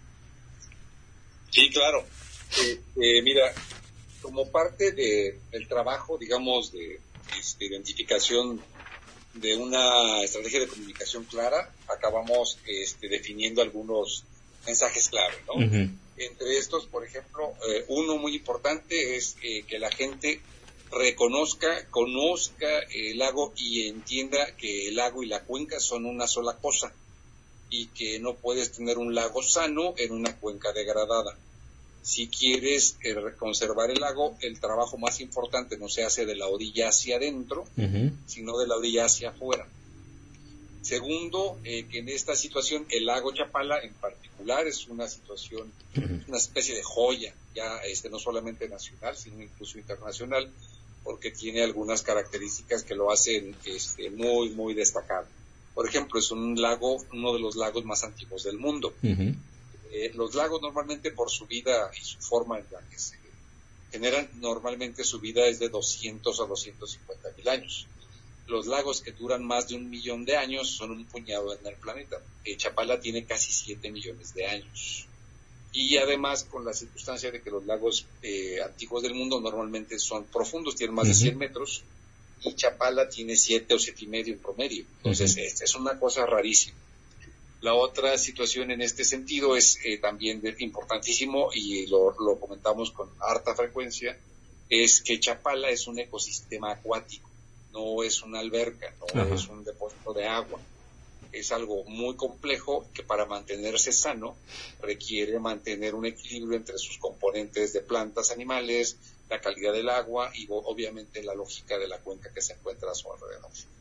Sí, claro. Eh, eh, mira, como parte de, del trabajo, digamos, de Este, identificación de una estrategia de comunicación clara, acabamos este, definiendo algunos mensajes clave, ¿no? Uh-huh. Entre estos, por ejemplo, eh, uno muy importante es eh, que la gente reconozca, conozca el lago y entienda que el lago y la cuenca son una sola cosa y que no puedes tener un lago sano en una cuenca degradada. Si quieres eh, conservar el lago, el trabajo más importante no se hace de la orilla hacia adentro, uh-huh. sino de la orilla hacia afuera. Segundo, eh, que en esta situación el lago Chapala en particular es una situación, uh-huh. una especie de joya, ya este, no solamente nacional, sino incluso internacional, porque tiene algunas características que lo hacen este, muy, muy destacado. Por ejemplo, es un lago, uno de los lagos más antiguos del mundo. Uh-huh. Eh, los lagos normalmente por su vida y su forma en la que se generan, normalmente su vida es de doscientos a doscientos cincuenta mil años. Los lagos que duran más de un millón de años son un puñado en el planeta. Eh, Chapala tiene casi siete millones de años. Y además con la circunstancia de que los lagos eh, antiguos del mundo normalmente son profundos, tienen más uh-huh. de cien metros, y Chapala tiene siete o siete y medio en promedio. Entonces uh-huh. es, es una cosa rarísima. La otra situación en este sentido es eh, también de, importantísimo, y lo, lo comentamos con harta frecuencia, es que Chapala es un ecosistema acuático, no es una alberca, no Ajá. es un depósito de agua. Es algo muy complejo que para mantenerse sano requiere mantener un equilibrio entre sus componentes de plantas, animales, la calidad del agua y obviamente la lógica de la cuenca que se encuentra a su alrededor.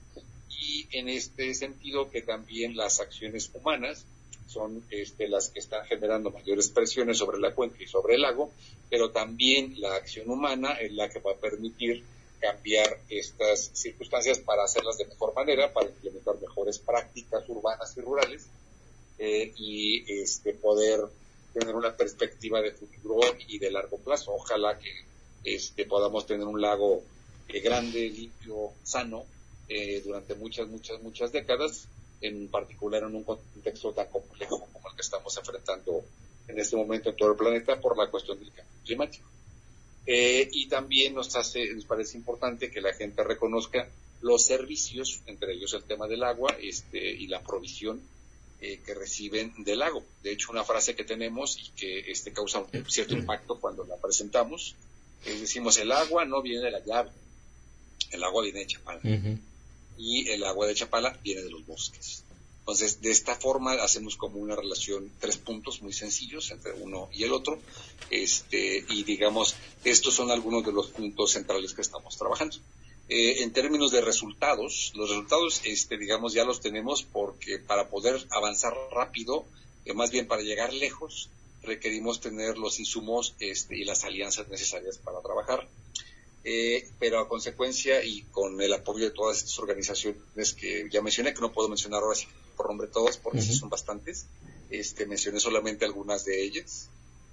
y en este sentido que también las acciones humanas son este, las que están generando mayores presiones sobre la cuenca y sobre el lago, pero también la acción humana es la que va a permitir cambiar estas circunstancias para hacerlas de mejor manera, para implementar mejores prácticas urbanas y rurales, eh, y este, poder tener una perspectiva de futuro y de largo plazo. Ojalá que este, podamos tener un lago eh, grande, limpio, sano, eh, durante muchas, muchas, muchas décadas, en particular en un contexto tan complejo como el que estamos enfrentando en este momento en todo el planeta por la cuestión del cambio climático. Eh, y también nos hace, nos parece importante que la gente reconozca los servicios, entre ellos el tema del agua, este, y la provisión eh, que reciben del lago. De hecho, una frase que tenemos y que este causa un cierto impacto cuando la presentamos, es decimos, el agua no viene de la llave, el agua viene de Chapala. Uh-huh. Y el agua de Chapala viene de los bosques. Entonces, de esta forma hacemos como una relación, tres puntos muy sencillos entre uno y el otro, este, y digamos, estos son algunos de los puntos centrales que estamos trabajando. Eh, en términos de resultados, los resultados, este, digamos, ya los tenemos porque para poder avanzar rápido, eh, más bien para llegar lejos, requerimos tener los insumos este, y las alianzas necesarias para trabajar. Eh, pero a consecuencia y con el apoyo de todas estas organizaciones que ya mencioné, que no puedo mencionar ahora sí por nombre todas porque uh-huh. sí son bastantes, este, mencioné solamente algunas de ellas.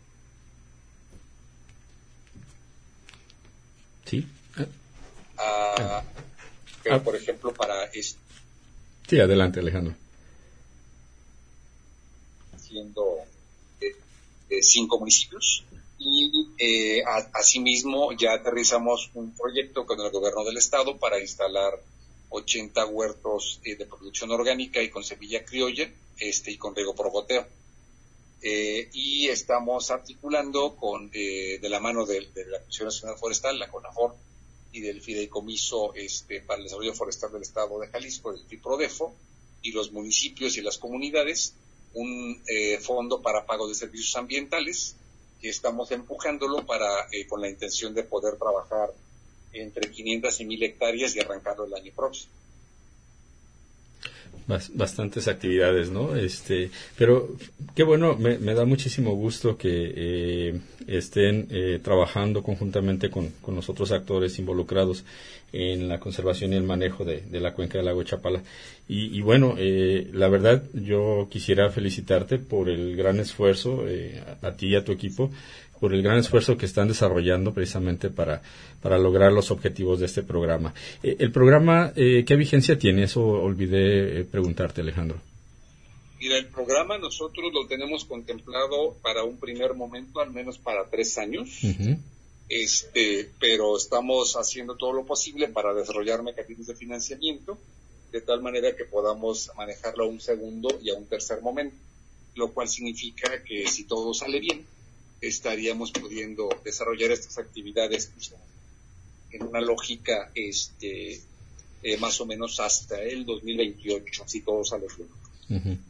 Sí. Ah, pero ah. por ejemplo para esto. Sí, adelante, Alejandro. Siendo eh, eh, cinco municipios. Y eh, a, asimismo ya aterrizamos un proyecto con el gobierno del estado para instalar ochenta huertos eh, de producción orgánica y con semilla criolla este, y con riego por goteo. Eh, y estamos articulando con eh, de la mano de, de la Comisión Nacional Forestal, la CONAFOR, y del Fideicomiso este, para el Desarrollo Forestal del Estado de Jalisco, el FIPRODEFO, y los municipios y las comunidades, un eh, fondo para pago de servicios ambientales, que estamos empujándolo para eh, con la intención de poder trabajar entre quinientas y mil hectáreas y arrancarlo el año próximo. Bastantes actividades, ¿no? Este, pero qué bueno, me, me da muchísimo gusto que eh, estén eh, trabajando conjuntamente con, con los otros actores involucrados en la conservación y el manejo de, de la cuenca del lago Chapala. Y, y bueno, eh, la verdad, yo quisiera felicitarte por el gran esfuerzo, eh, a, a ti y a tu equipo, por el gran esfuerzo que están desarrollando precisamente para, para lograr los objetivos de este programa. Eh, el programa, eh, ¿qué vigencia tiene? Eso olvidé eh, preguntarte, Alejandro. Mira, el programa nosotros lo tenemos contemplado para un primer momento, al menos para tres años, uh-huh. este, pero estamos haciendo todo lo posible para desarrollar mecanismos de financiamiento, de tal manera que podamos manejarlo a un segundo y a un tercer momento, lo cual significa que si todo sale bien, estaríamos pudiendo desarrollar estas actividades en una lógica este eh, más o menos hasta el dos mil veintiocho, si todo sale bien. Uh-huh.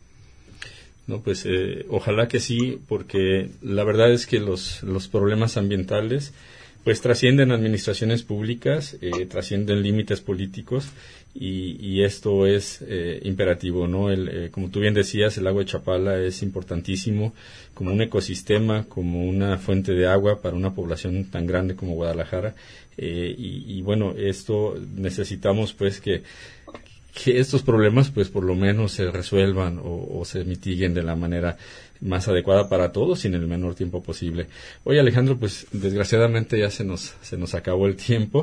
No, pues eh, ojalá que sí, porque la verdad es que los, los problemas ambientales pues trascienden administraciones públicas, eh, trascienden límites políticos y, y esto es eh, imperativo, ¿no? El, eh, como tú bien decías, el lago de Chapala es importantísimo como un ecosistema, como una fuente de agua para una población tan grande como Guadalajara eh, y, y bueno, esto necesitamos pues que que estos problemas pues por lo menos se resuelvan o, o se mitiguen de la manera más adecuada para todos y en el menor tiempo posible. Oye, Alejandro, pues desgraciadamente ya se nos se nos acabó el tiempo,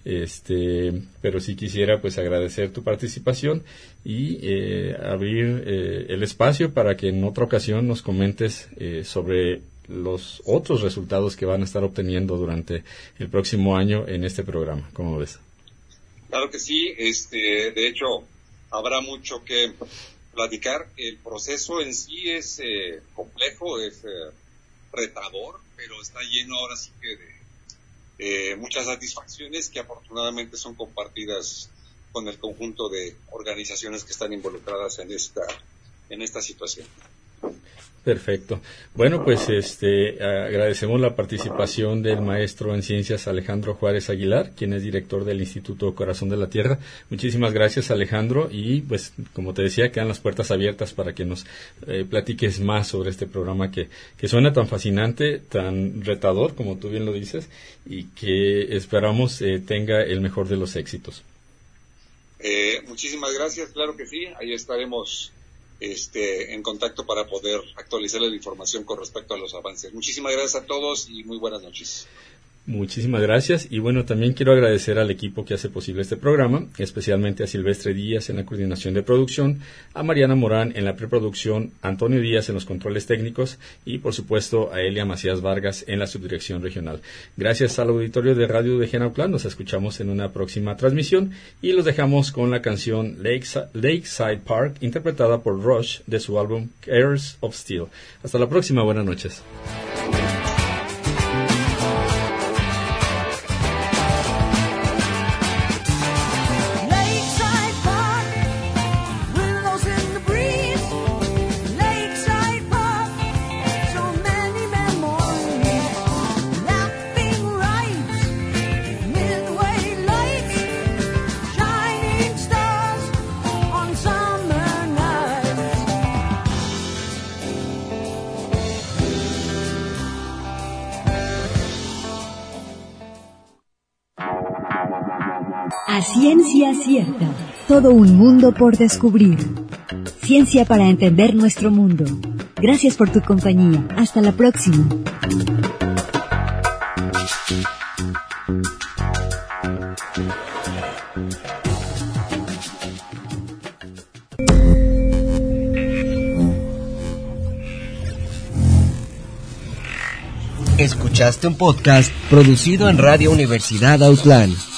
este, pero sí quisiera pues agradecer tu participación y eh, abrir eh, el espacio para que en otra ocasión nos comentes eh, sobre los otros resultados que van a estar obteniendo durante el próximo año en este programa. ¿Cómo ves? Claro que sí, este, de hecho, habrá mucho que platicar. El proceso en sí es eh, complejo, es eh, retador, pero está lleno ahora sí que de eh, muchas satisfacciones que afortunadamente son compartidas con el conjunto de organizaciones que están involucradas en esta, en esta situación. Perfecto. Bueno, pues este agradecemos la participación del maestro en ciencias Alejandro Juárez Aguilar, quien es director del Instituto Corazón de la Tierra. Muchísimas gracias, Alejandro, y pues como te decía, quedan las puertas abiertas para que nos eh, platiques más sobre este programa que, que suena tan fascinante, tan retador, como tú bien lo dices, y que esperamos eh, tenga el mejor de los éxitos. Eh, muchísimas gracias, claro que sí, ahí estaremos Este, en contacto para poder actualizarles la información con respecto a los avances. Muchísimas gracias a todos y muy buenas noches. Muchísimas gracias, y bueno, también quiero agradecer al equipo que hace posible este programa, especialmente a Silvestre Díaz en la coordinación de producción, a Mariana Morán en la preproducción, a Antonio Díaz en los controles técnicos y por supuesto a Elia Macías Vargas en la subdirección regional. Gracias al auditorio de Radio U D G Nauclán, nos escuchamos en una próxima transmisión y los dejamos con la canción Lakeside, Lakeside Park, interpretada por Rush de su álbum Heirs of Steel. Hasta la próxima, buenas noches. A ciencia cierta, todo un mundo por descubrir. Ciencia para entender nuestro mundo. Gracias por tu compañía. Hasta la próxima. Escuchaste un podcast producido en Radio Universidad Autlán.